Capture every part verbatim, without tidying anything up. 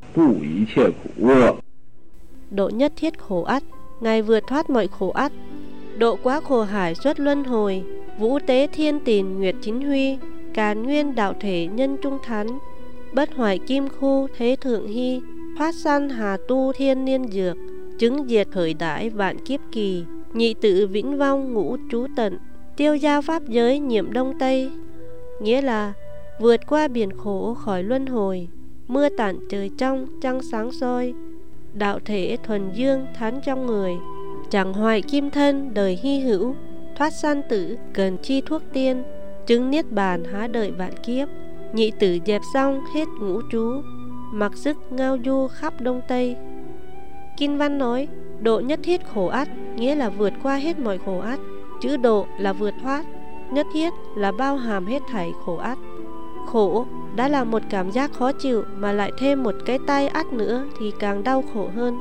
度一切苦厄。 Độ nhất thiết khổ ắt, Ngài vượt thoát mọi khổ ắt. Độ quá khổ hải xuất luân hồi, vũ tế thiên tìn nguyệt chính huy, càn nguyên đạo thể nhân trung thánh, bất hoại kim khu thế thượng hy, thoát sanh hà tu thiên niên dược, chứng diệt khởi đãi vạn kiếp kỳ, nhị tự vĩnh vong ngũ trú tận, tiêu giao pháp giới nhiệm đông tây. Nghĩa là vượt qua biển khổ khỏi luân hồi, mưa tạnh trời trong trăng sáng soi, đạo thể thuần dương thánh trong người, chẳng hoại kim thân đời hy hữu, thoát sanh tử cần chi thuốc tiên, chứng niết bàn há đợi vạn kiếp, nhị tử dẹp xong hết ngũ trú, mặc sức ngao du khắp đông tây. Kinh văn nói độ nhất thiết khổ ắt, nghĩa là vượt qua hết mọi khổ ắt. Chữ độ là vượt thoát, nhất thiết là bao hàm hết thảy khổ ắt. Khổ đã là một cảm giác khó chịu, mà lại thêm một cái tay ắt nữa thì càng đau khổ hơn.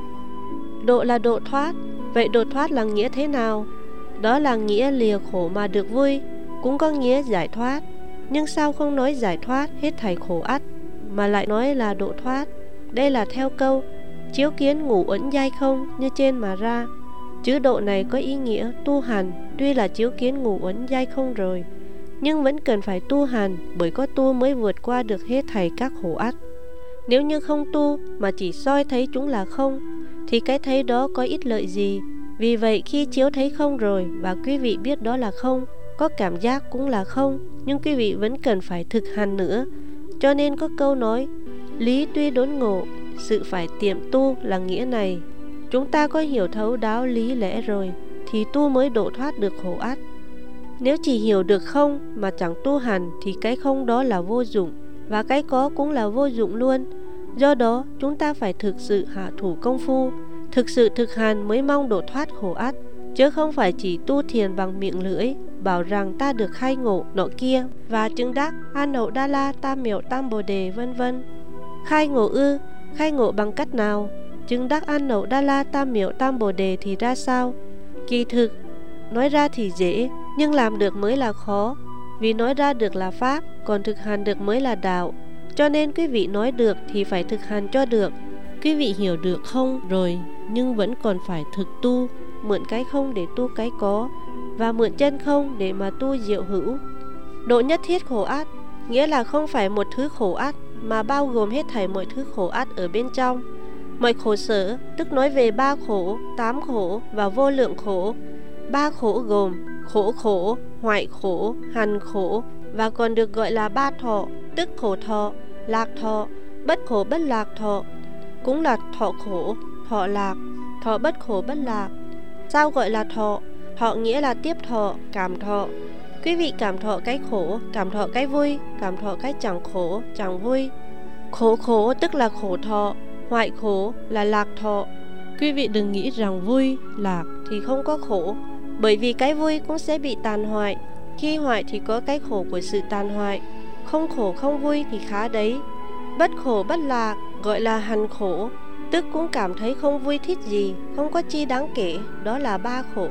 Độ là độ thoát. Vậy độ thoát là nghĩa thế nào? Đó là nghĩa lìa khổ mà được vui, cũng có nghĩa giải thoát. Nhưng sao không nói giải thoát hết thảy khổ ắt, mà lại nói là độ thoát? Đây là theo câu chiếu kiến ngủ uẩn giai không như trên mà ra. Chữ độ này có ý nghĩa tu hành. Tuy là chiếu kiến ngủ uẩn giai không rồi, nhưng vẫn cần phải tu hành, bởi có tu mới vượt qua được hết thảy các khổ ắt. Nếu như không tu mà chỉ soi thấy chúng là không, thì cái thấy đó có ích lợi gì? Vì vậy khi chiếu thấy không rồi và quý vị biết đó là không, có cảm giác cũng là không, nhưng quý vị vẫn cần phải thực hành nữa. Cho nên có câu nói lý tuy đốn ngộ, sự phải tiệm tu là nghĩa này. Chúng ta có hiểu thấu đáo lý lẽ rồi thì tu mới độ thoát được khổ ắt. Nếu chỉ hiểu được không mà chẳng tu hành thì cái không đó là vô dụng, và cái có cũng là vô dụng luôn. Do đó chúng ta phải thực sự hạ thủ công phu, thực sự thực hành mới mong độ thoát khổ ắt, chứ không phải chỉ tu thiền bằng miệng lưỡi, bảo rằng ta được khai ngộ nọ kia và chứng đắc an hậu đa la tam miệu tam bồ đề vân vân. Khai ngộ ư? Khai ngộ bằng cách nào? Chứng đắc an hậu đa la tam miệu tam bồ đề thì ra sao? Kỳ thực nói ra thì dễ, nhưng làm được mới là khó. Vì nói ra được là pháp, còn thực hành được mới là đạo. Cho nên quý vị nói được thì phải thực hành cho được. Quý vị hiểu được không rồi, nhưng vẫn còn phải thực tu, mượn cái không để tu cái có, và mượn chân không để mà tu diệu hữu. Độ nhất thiết khổ ắt, nghĩa là không phải một thứ khổ ắt, mà bao gồm hết thảy mọi thứ khổ ắt ở bên trong. Mọi khổ sở, tức nói về ba khổ, tám khổ và vô lượng khổ. Ba khổ gồm khổ khổ, hoại khổ, hành khổ, và còn được gọi là ba thọ, tức khổ thọ, lạc thọ, bất khổ bất lạc thọ, cũng là thọ khổ, thọ lạc, thọ bất khổ bất lạc. Sao gọi là thọ? Thọ nghĩa là tiếp thọ, cảm thọ. Quý vị cảm thọ cái khổ, cảm thọ cái vui, cảm thọ cái chẳng khổ, chẳng vui. Khổ khổ tức là khổ thọ, hoại khổ là lạc thọ. Quý vị đừng nghĩ rằng vui, lạc thì không có khổ, bởi vì cái vui cũng sẽ bị tàn hoại. Khi hoại thì có cái khổ của sự tàn hoại. Không khổ không vui thì khá đấy. Bất khổ bất lạc gọi là hành khổ, tức cũng cảm thấy không vui thích gì, không có chi đáng kể, đó là ba khổ.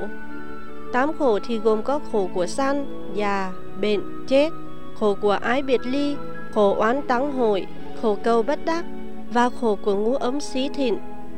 Tám khổ thì gồm có khổ của sanh, già, bệnh, chết, khổ của ái biệt ly, khổ oán táng hội, khổ cầu bất đắc, và khổ của ngũ ấm xí thịnh.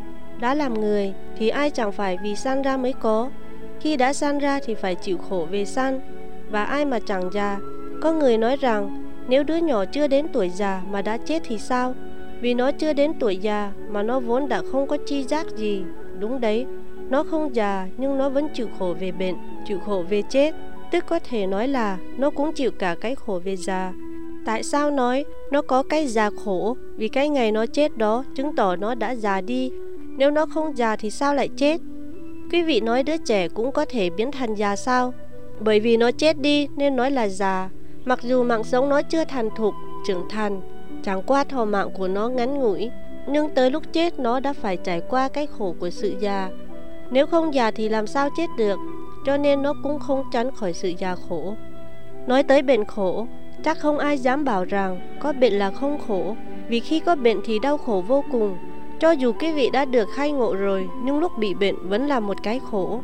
Đã làm người thì ai chẳng phải vì sanh ra mới có. Khi đã sanh ra thì phải chịu khổ về sanh. Và ai mà chẳng già? Có người nói rằng nếu đứa nhỏ chưa đến tuổi già mà đã chết thì sao? Vì nó chưa đến tuổi già mà nó vốn đã không có chi giác gì. Đúng đấy, nó không già nhưng nó vẫn chịu khổ về bệnh, chịu khổ về chết. Tức có thể nói là nó cũng chịu cả cái khổ về già. Tại sao nói nó có cái già khổ? Vì cái ngày nó chết đó chứng tỏ nó đã già đi. Nếu nó không già thì sao lại chết? Quý vị nói đứa trẻ cũng có thể biến thành già sao? Bởi vì nó chết đi nên nói là già. Mặc dù mạng sống nó chưa thành thục, trưởng thành, chẳng qua thọ mạng của nó ngắn ngủi, nhưng tới lúc chết nó đã phải trải qua cái khổ của sự già. Nếu không già thì làm sao chết được? Cho nên nó cũng không tránh khỏi sự già khổ. Nói tới bệnh khổ, chắc không ai dám bảo rằng có bệnh là không khổ, vì khi có bệnh thì đau khổ vô cùng. Cho dù quý vị đã được khai ngộ rồi, nhưng lúc bị bệnh vẫn là một cái khổ.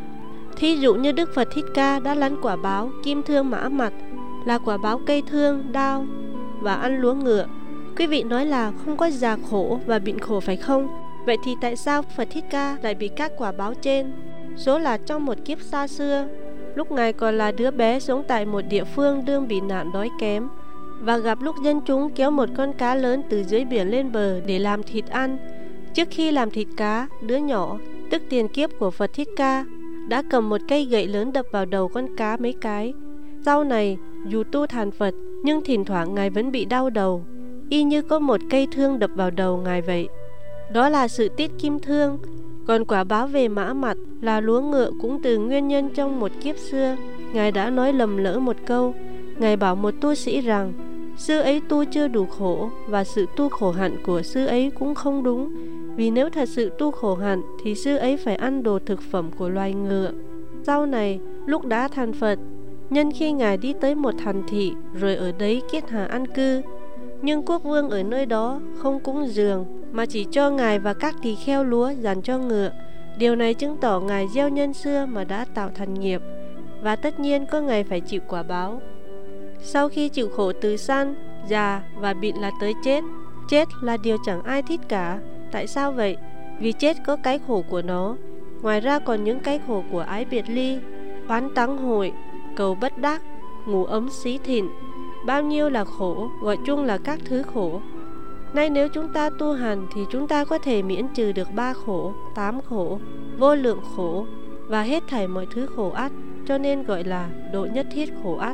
Thí dụ như Đức Phật Thích Ca đã lăn quả báo kim thương mã mặt, là quả báo cây thương, đao và ăn lúa ngựa. Quý vị nói là không có già khổ và bệnh khổ phải không? Vậy thì tại sao Phật Thích Ca lại bị các quả báo trên? Số là trong một kiếp xa xưa, lúc Ngài còn là đứa bé sống tại một địa phương đương bị nạn đói kém, và gặp lúc dân chúng kéo một con cá lớn từ dưới biển lên bờ để làm thịt ăn. Trước khi làm thịt cá, đứa nhỏ, tức tiền kiếp của Phật Thích Ca, đã cầm một cây gậy lớn đập vào đầu con cá mấy cái. Sau này, dù tu thành Phật, nhưng thỉnh thoảng Ngài vẫn bị đau đầu, y như có một cây thương đập vào đầu Ngài vậy. Đó là sự tiết kim thương. Còn quả báo về mã mặt là lúa ngựa cũng từ nguyên nhân trong một kiếp xưa. Ngài đã nói lầm lỡ một câu. Ngài bảo một tu sĩ rằng sư ấy tu chưa đủ khổ, và sự tu khổ hạnh của sư ấy cũng không đúng. Vì nếu thật sự tu khổ hạnh thì sư ấy phải ăn đồ thực phẩm của loài ngựa. Sau này, lúc đã thành Phật, nhân khi Ngài đi tới một thành thị rồi ở đấy kiết hạ an cư, nhưng quốc vương ở nơi đó không cúng dường mà chỉ cho Ngài và các tỳ kheo lúa dành cho ngựa. Điều này chứng tỏ Ngài gieo nhân xưa mà đã tạo thành nghiệp, và tất nhiên có ngày phải chịu quả báo. Sau khi chịu khổ từ sanh, già và bệnh là tới chết. Chết là điều chẳng ai thích cả. Tại sao vậy? Vì chết có cái khổ của nó. Ngoài ra còn những cái khổ của ái biệt ly, oán táng hội, cầu bất đắc, ngủ ấm xí thịnh. Bao nhiêu là khổ, gọi chung là các thứ khổ. Nay nếu chúng ta tu hành thì chúng ta có thể miễn trừ được ba khổ, tám khổ, vô lượng khổ và hết thảy mọi thứ khổ ắt, cho nên gọi là độ nhất thiết khổ ắt.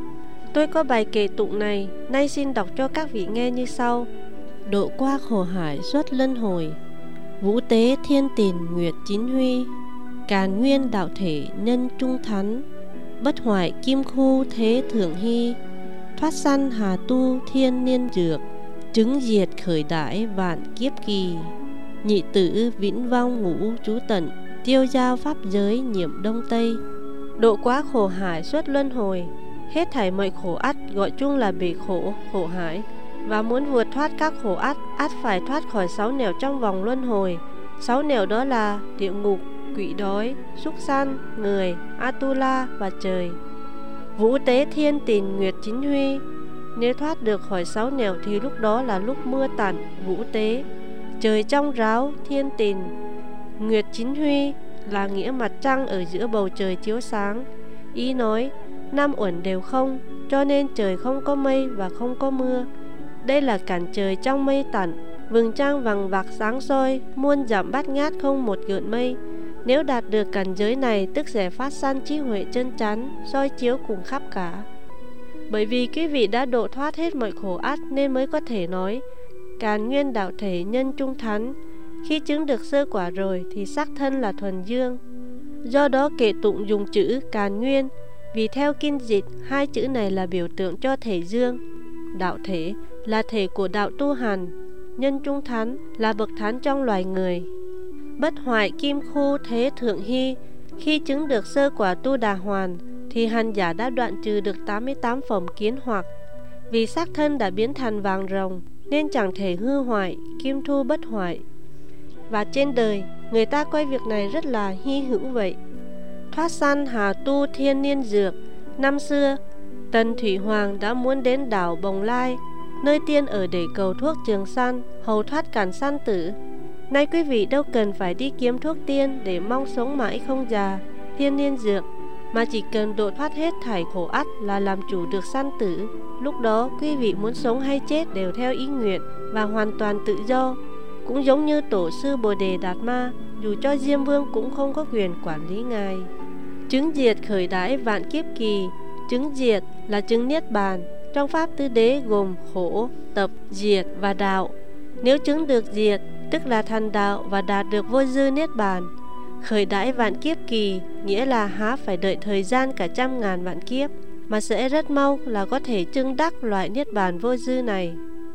Tôi có bài kệ tụng này, nay xin đọc cho các vị nghe như sau. Độ qua khổ hải xuất luân hồi, vũ tế thiên tiền nguyệt chín huy, càn nguyên đạo thể nhân trung thánh, bất hoại kim khu thế thượng hy, thoát sanh hà tu thiên niên dược, chứng diệt khởi đãi vạn kiếp kỳ, nhị tử vĩnh vong ngũ trú tận, tiêu giao pháp giới nhiệm đông tây. Độ quá khổ hải xuất luân hồi, hết thảy mọi khổ ắt, gọi chung là bể khổ, khổ hải. Và muốn vượt thoát các khổ ắt, ắt phải thoát khỏi sáu nẻo trong vòng luân hồi. Sáu nẻo đó là địa ngục, quỷ đói, súc sanh, người, Atula và trời. Vũ tế thiên tiền nguyệt chính huy. Nếu thoát được khỏi sáu nẻo thì lúc đó là lúc mưa tạnh, vũ tế. Trời trong ráo, thiên tiền. Nguyệt chính huy là nghĩa mặt trăng ở giữa bầu trời chiếu sáng. Ý nói, năm uẩn đều không, cho nên trời không có mây và không có mưa. Đây là cảnh trời trong mây tạnh, vầng trăng vằng vặc sáng soi, muôn dặm bát ngát không một gợn mây. Nếu đạt được cảnh giới này tức sẽ phát sanh trí huệ chân chánh, soi chiếu cùng khắp cả. Bởi vì quý vị đã độ thoát hết mọi khổ ắt nên mới có thể nói càn nguyên đạo thể nhân trung thánh. Khi chứng được sơ quả rồi thì sắc thân là thuần dương. Do đó kệ tụng dùng chữ càn nguyên, vì theo kinh dịch hai chữ này là biểu tượng cho thể dương. Đạo thể là thể của đạo tu hành, nhân trung thánh là bậc thánh trong loài người. Bất hoại kim khu thế thượng hy, khi chứng được sơ quả tu đà hoàn thì hành giả đã đoạn trừ được tám mươi tám phẩm kiến hoặc. Vì xác thân đã biến thành vàng rồng nên chẳng thể hư hoại, kim thu bất hoại. Và trên đời người ta coi việc này rất là hy hữu vậy. Thoát sanh hà tu thiên niên dược. Năm xưa Tần Thủy Hoàng đã muốn đến đảo Bồng Lai, nơi tiên ở để cầu thuốc trường sanh, hầu thoát cản sanh tử. Nay quý vị đâu cần phải đi kiếm thuốc tiên để mong sống mãi không già, thiên niên dược, mà chỉ cần độ thoát hết thảy khổ ắt là làm chủ được sanh tử. Lúc đó quý vị muốn sống hay chết đều theo ý nguyện và hoàn toàn tự do. Cũng giống như tổ sư Bồ Đề Đạt Ma, dù cho Diêm Vương cũng không có quyền quản lý ngài. Chứng diệt khởi đãi vạn kiếp kỳ. Chứng diệt là chứng niết bàn. Trong pháp tứ đế gồm khổ, tập, diệt và đạo. Nếu chứng được diệt tức là thành đạo và đạt được vô dư niết bàn. Khởi đãi vạn kiếp kỳ nghĩa là há phải đợi thời gian cả trăm ngàn vạn kiếp, mà sẽ rất mau là có thể chứng đắc loại niết bàn vô dư này.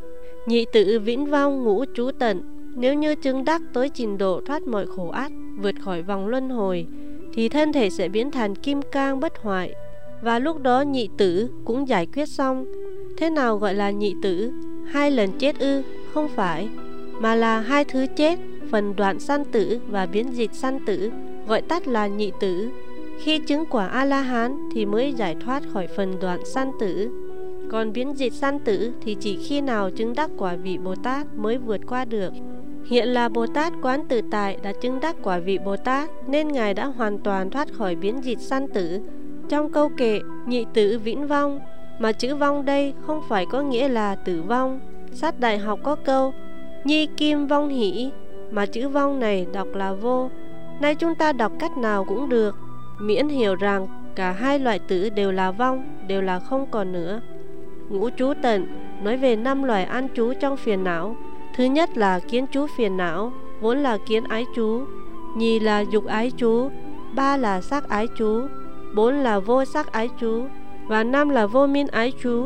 Nhị tự vĩnh vong ngũ trú tận. Nếu như chứng đắc tới trình độ thoát mọi khổ ắt, vượt khỏi vòng luân hồi, thì thân thể sẽ biến thành kim cang bất hoại. Và lúc đó nhị tử cũng giải quyết xong. Thế nào gọi là nhị tử? Hai lần chết ư? Không phải, mà là hai thứ chết, phần đoạn sanh tử và biến dịch sanh tử, gọi tắt là nhị tử. Khi chứng quả A-la-hán thì mới giải thoát khỏi phần đoạn sanh tử. Còn biến dịch sanh tử thì chỉ khi nào chứng đắc quả vị Bồ Tát mới vượt qua được. Hiện là Bồ Tát Quán Tự Tại đã chứng đắc quả vị Bồ Tát, nên Ngài đã hoàn toàn thoát khỏi biến dịch sanh tử. Trong câu kệ nhị tử vĩnh vong, mà chữ vong đây không phải có nghĩa là tử vong. Sát Đại Học có câu nhi kim vong hỷ, mà chữ vong này đọc là vô. Nay chúng ta đọc cách nào cũng được, miễn hiểu rằng cả hai loại tử đều là vong, đều là không còn nữa. Ngũ chú tận nói về năm loại an trú trong phiền não. Thứ nhất là kiến chú phiền não, vốn là kiến ái chú. Nhì là dục ái chú. Ba là sắc ái chú. Bốn là vô sắc ái chú. Và năm là vô minh ái chú.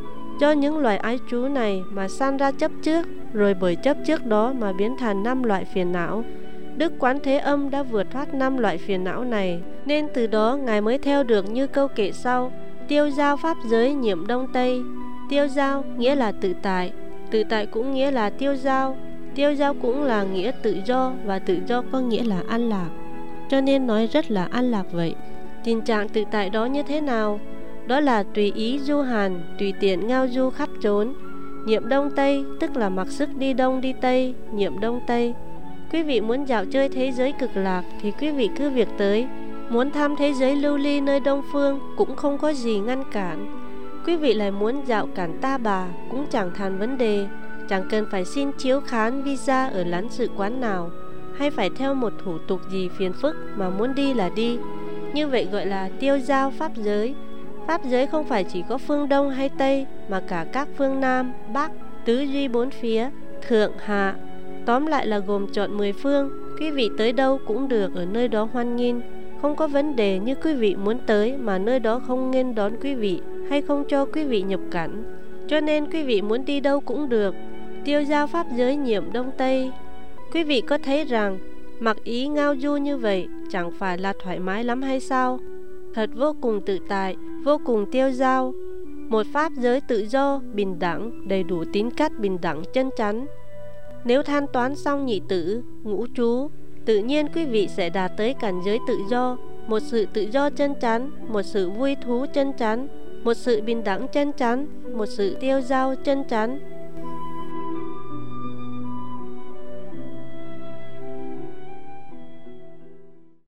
Do những loại ái chú này mà sanh ra chấp trước, rồi bởi chấp trước đó mà biến thành năm loại phiền não. Đức Quán Thế Âm đã vượt thoát năm loại phiền não này, nên từ đó Ngài mới theo được như câu kệ sau: tiêu giao pháp giới nhiệm đông tây. Tiêu giao nghĩa là tự tại, tự tại cũng nghĩa là tiêu giao, tiêu giao cũng là nghĩa tự do, và tự do có nghĩa là an lạc, cho nên nói rất là an lạc vậy. Tình trạng tự tại đó như thế nào? Đó là tùy ý du hành, tùy tiện ngao du khắp chốn. Nhiệm đông tây tức là mặc sức đi đông đi tây, nhiệm đông tây. Quý vị muốn dạo chơi thế giới cực lạc thì quý vị cứ việc tới. Muốn thăm thế giới lưu ly nơi Đông Phương cũng không có gì ngăn cản. Quý vị lại muốn dạo Cản Ta Bà cũng chẳng thành vấn đề. Chẳng cần phải xin chiếu khán visa ở lãnh sự quán nào, hay phải theo một thủ tục gì phiền phức, mà muốn đi là đi. Như vậy gọi là tiêu giao pháp giới. Pháp giới không phải chỉ có phương Đông hay Tây, mà cả các phương Nam, Bắc, tứ duy bốn phía, thượng, hạ. Tóm lại là gồm trọn mười phương. Quý vị tới đâu cũng được, ở nơi đó hoan nghênh. Không có vấn đề như quý vị muốn tới mà nơi đó không nghênh đón quý vị, hay không cho quý vị nhập cảnh. Cho nên quý vị muốn đi đâu cũng được. Tiêu giao pháp giới nhiệm đông tây. Quý vị có thấy rằng mặc ý ngao du như vậy chẳng phải là thoải mái lắm hay sao? Thật vô cùng tự tại, vô cùng tiêu giao. Một pháp giới tự do, bình đẳng, đầy đủ tính cách bình đẳng chân chánh. Nếu thanh toán xong nhị tử, ngũ chú, tự nhiên quý vị sẽ đạt tới cảnh giới tự do, một sự tự do chân chánh, một sự vui thú chân chánh, một sự bình đẳng chân chánh, một sự tiêu dao chân chánh,